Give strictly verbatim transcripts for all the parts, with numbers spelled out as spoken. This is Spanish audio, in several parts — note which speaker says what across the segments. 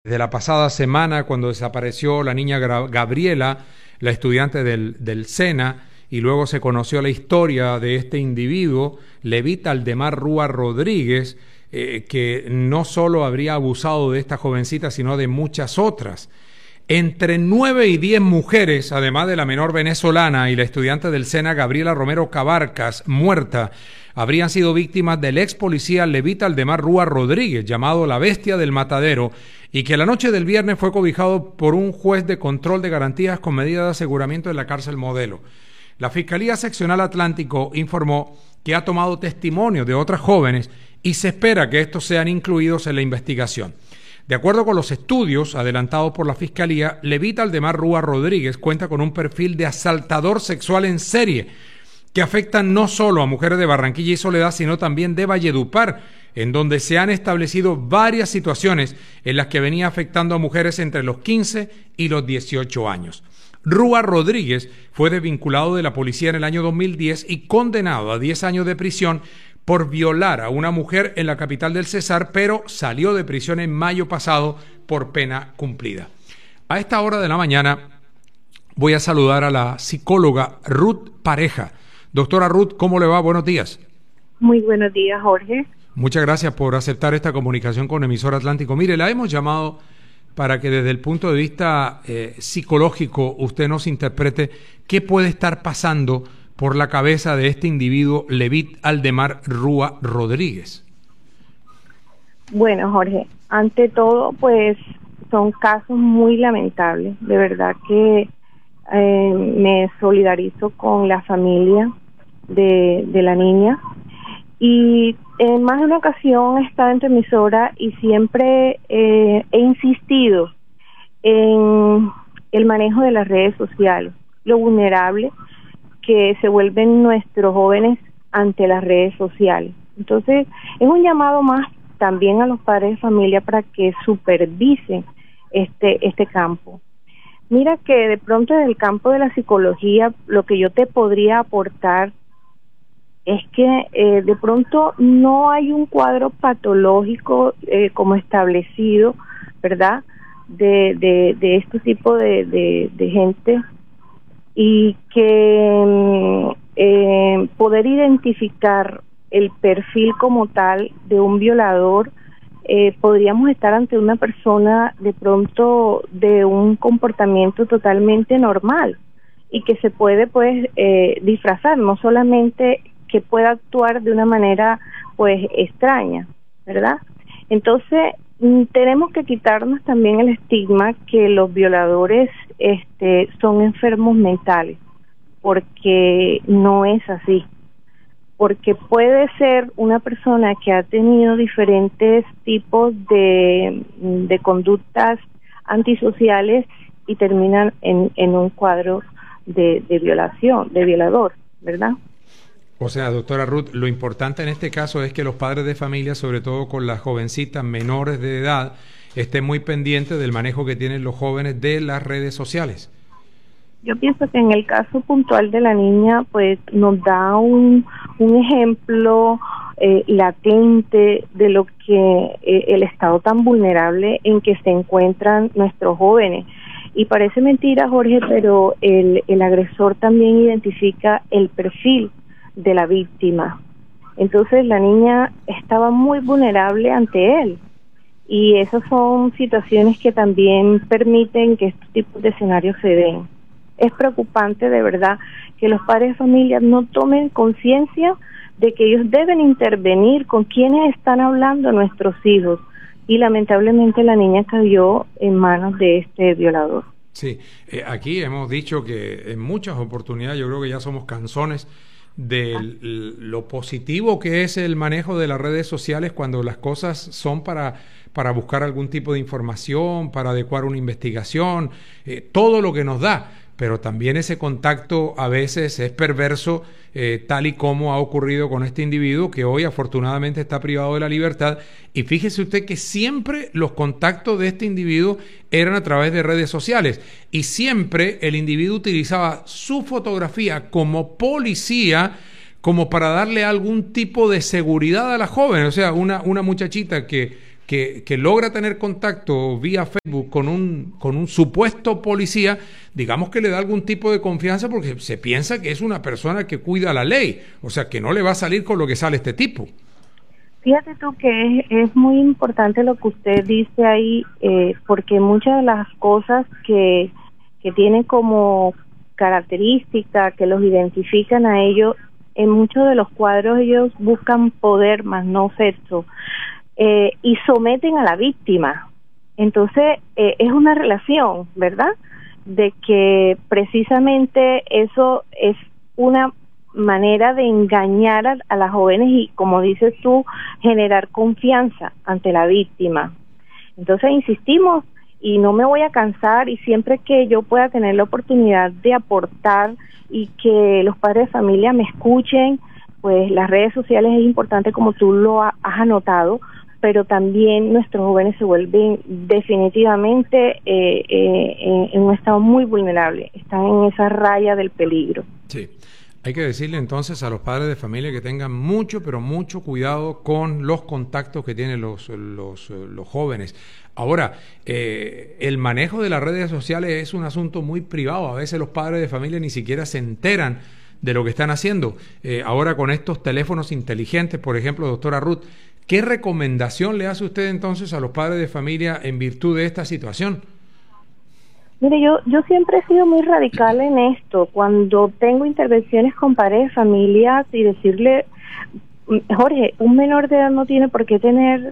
Speaker 1: De la pasada semana, cuando desapareció la niña Gabriela, la estudiante del, del SENA, y luego se conoció la historia de este individuo, Levita Aldemar Rúa Rodríguez, eh, que no solo habría abusado de esta jovencita, sino de muchas otras. Entre nueve y diez mujeres, además de la menor venezolana y la estudiante del SENA, Gabriela Romero Cabarcas, muerta, habrían sido víctimas del ex policía Levita Aldemar Rúa Rodríguez, llamado la Bestia del Matadero, y que la noche del viernes fue cobijado por un juez de control de garantías con medida de aseguramiento en la cárcel Modelo. La Fiscalía Seccional Atlántico informó que ha tomado testimonio de otras jóvenes y se espera que estos sean incluidos en la investigación. De acuerdo con los estudios adelantados por la Fiscalía, Levita Aldemar Rúa Rodríguez cuenta con un perfil de asaltador sexual en serie que afecta no solo a mujeres de Barranquilla y Soledad, sino también de Valledupar, en donde se han establecido varias situaciones en las que venía afectando a mujeres entre los quince y los dieciocho años. Rúa Rodríguez fue desvinculado de la policía en el año dos mil diez y condenado a diez años de prisión por violar a una mujer en la capital del Cesar, pero salió de prisión en mayo pasado por pena cumplida. A esta hora de la mañana voy a saludar a la psicóloga Ruth Pareja. Doctora Ruth, ¿cómo le va? Buenos días.
Speaker 2: Muy buenos días, Jorge.
Speaker 1: Muchas gracias por aceptar esta comunicación con Emisora Atlántico. Mire, la hemos llamado para que desde el punto de vista eh, psicológico usted nos interprete qué puede estar pasando por la cabeza de este individuo, Levita Aldemar Rúa Rodríguez.
Speaker 2: Bueno, Jorge, ante todo, pues son casos muy lamentables. De verdad que eh, me solidarizo con la familia de, de la niña. Y en más de una ocasión he estado en tu emisora y siempre eh, he insistido en el manejo de las redes sociales, lo vulnerable que se vuelven nuestros jóvenes ante las redes sociales. Entonces, es un llamado más también a los padres de familia para que supervisen este este campo. Mira que de pronto en el campo de la psicología, lo que yo te podría aportar es que eh, de pronto no hay un cuadro patológico eh, como establecido, ¿verdad?, de, de, de este tipo de, de, de gente, y que eh, poder identificar el perfil como tal de un violador, eh, podríamos estar ante una persona de pronto de un comportamiento totalmente normal y que se puede pues eh, disfrazar, no solamente que pueda actuar de una manera pues extraña, ¿verdad? Entonces tenemos que quitarnos también el estigma que los violadores este son enfermos mentales, porque no es así, porque puede ser una persona que ha tenido diferentes tipos de, de conductas antisociales y terminan en, en un cuadro de, de violación, de violador, ¿verdad?
Speaker 1: O sea, doctora Ruth, lo importante en este caso es que los padres de familia, sobre todo con las jovencitas menores de edad, estén muy pendientes del manejo que tienen los jóvenes de las redes sociales.
Speaker 2: Yo pienso que en el caso puntual de la niña, pues nos da un, un ejemplo eh, latente de lo que eh, el estado tan vulnerable en que se encuentran nuestros jóvenes. Y parece mentira, Jorge, pero el, el agresor también identifica el perfil de la víctima. Entonces la niña estaba muy vulnerable ante él, y esas son situaciones que también permiten que estos tipos de escenarios se den. Es preocupante de verdad que los padres de familia no tomen conciencia de que ellos deben intervenir con quienes están hablando nuestros hijos, y lamentablemente la niña cayó en manos de este violador.
Speaker 1: Sí, eh, aquí hemos dicho que en muchas oportunidades yo creo que ya somos cansones de lo positivo que es el manejo de las redes sociales cuando las cosas son para, para buscar algún tipo de información, para adecuar una investigación, eh, todo lo que nos da. Pero también ese contacto a veces es perverso, eh, tal y como ha ocurrido con este individuo que hoy afortunadamente está privado de la libertad. Y fíjese usted que siempre los contactos de este individuo eran a través de redes sociales, y siempre el individuo utilizaba su fotografía como policía, como para darle algún tipo de seguridad a la joven. O sea, una, una muchachita que que, que logra tener contacto vía Facebook con un, con un supuesto policía, digamos que le da algún tipo de confianza porque se piensa que es una persona que cuida la ley, o sea, que no le va a salir con lo que sale este tipo.
Speaker 2: Fíjate tú que es, es muy importante lo que usted dice ahí, eh, porque muchas de las cosas que, que tienen como característica, que los identifican a ellos, en muchos de los cuadros ellos buscan poder más no sexo, eh, y someten a la víctima. Entonces eh, es una relación, ¿verdad?, de que precisamente eso es una manera de engañar a, a las jóvenes y, como dices tú, generar confianza ante la víctima. Entonces insistimos y no me voy a cansar, y siempre que yo pueda tener la oportunidad de aportar y que los padres de familia me escuchen, pues las redes sociales es importante, como tú lo ha, has anotado, pero también nuestros jóvenes se vuelven definitivamente eh, eh, en, en un estado muy vulnerable, están en esa raya del peligro.
Speaker 1: Sí. Hay que decirle entonces a los padres de familia que tengan mucho, pero mucho cuidado con los contactos que tienen los, los, los jóvenes. Ahora, eh, el manejo de las redes sociales es un asunto muy privado. A veces los padres de familia ni siquiera se enteran de lo que están haciendo. Eh, ahora con estos teléfonos inteligentes, por ejemplo, doctora Ruth, ¿qué recomendación le hace usted entonces a los padres de familia en virtud de esta situación?
Speaker 2: Mire, yo yo siempre he sido muy radical en esto. Cuando tengo intervenciones con padres de familia y decirle, Jorge, un menor de edad no tiene por qué tener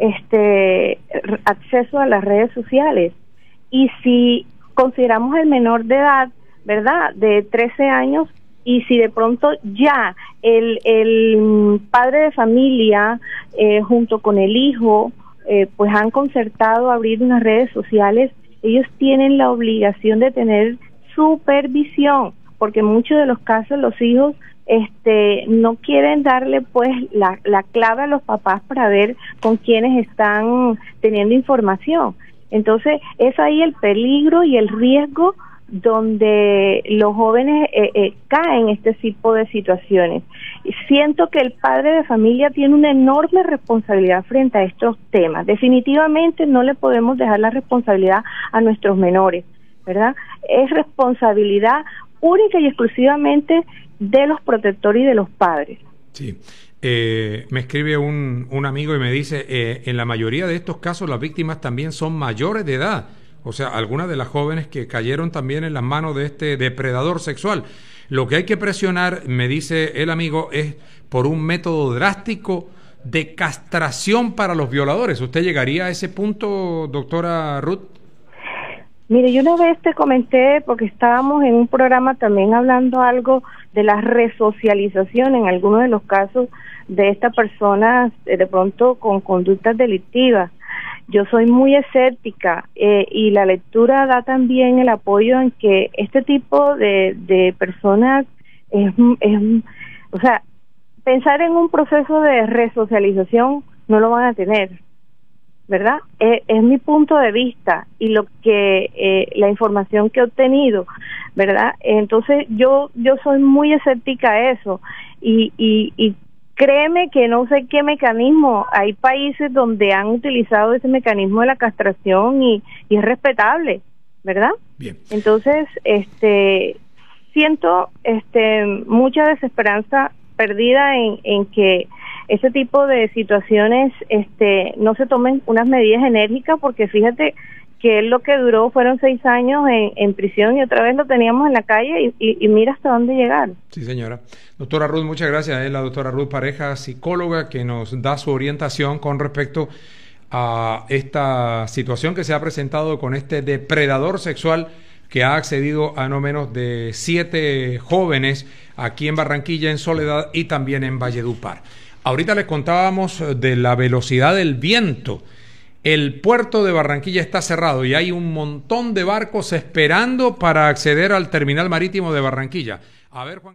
Speaker 2: este acceso a las redes sociales. Y si consideramos el menor de edad, ¿verdad?, de trece años, y si de pronto ya el, el padre de familia eh, junto con el hijo eh, pues han concertado abrir unas redes sociales, ellos tienen la obligación de tener supervisión, porque en muchos de los casos los hijos este no quieren darle pues la, la clave a los papás para ver con quiénes están teniendo información. Entonces es ahí el peligro y el riesgo donde los jóvenes eh, eh, caen en este tipo de situaciones. Siento que el padre de familia tiene una enorme responsabilidad frente a estos temas. Definitivamente no le podemos dejar la responsabilidad a nuestros menores, ¿verdad? Es responsabilidad única y exclusivamente de los protectores y de los padres.
Speaker 1: Sí. Eh, me escribe un, un amigo y me dice, eh, en la mayoría de estos casos las víctimas también son mayores de edad. O sea, algunas de las jóvenes que cayeron también en las manos de este depredador sexual. Lo que hay que presionar, me dice el amigo, es por un método drástico de castración para los violadores. ¿Usted llegaría a ese punto, doctora Ruth?
Speaker 2: Mire, yo una vez te comenté, porque estábamos en un programa también hablando algo de la resocialización en algunos de los casos de estas personas de pronto con conductas delictivas. Yo soy muy escéptica eh, y la lectura da también el apoyo en que este tipo de, de personas es, es, o sea, pensar en un proceso de resocialización no lo van a tener, ¿verdad? Es, es mi punto de vista y lo que eh, la información que he obtenido, ¿verdad? Entonces yo yo soy muy escéptica a eso y y, y créeme que no sé qué mecanismo, hay países donde han utilizado ese mecanismo de la castración y, y es respetable, ¿verdad?
Speaker 1: Bien.
Speaker 2: Entonces, este, siento este mucha desesperanza perdida en, en que ese tipo de situaciones este no se tomen unas medidas enérgicas, porque fíjate que él lo que duró fueron seis años en, en prisión y otra vez lo teníamos en la calle y, y, y mira hasta dónde llegaron.
Speaker 1: Sí, señora. Doctora Ruth, muchas gracias. Es la doctora Ruth Pareja, psicóloga, que nos da su orientación con respecto a esta situación que se ha presentado con este depredador sexual que ha accedido a no menos de siete jóvenes aquí en Barranquilla, en Soledad y también en Valledupar. Ahorita les contábamos de la velocidad del viento. El puerto de Barranquilla está cerrado y hay un montón de barcos esperando para acceder al terminal marítimo de Barranquilla. A ver, Juan.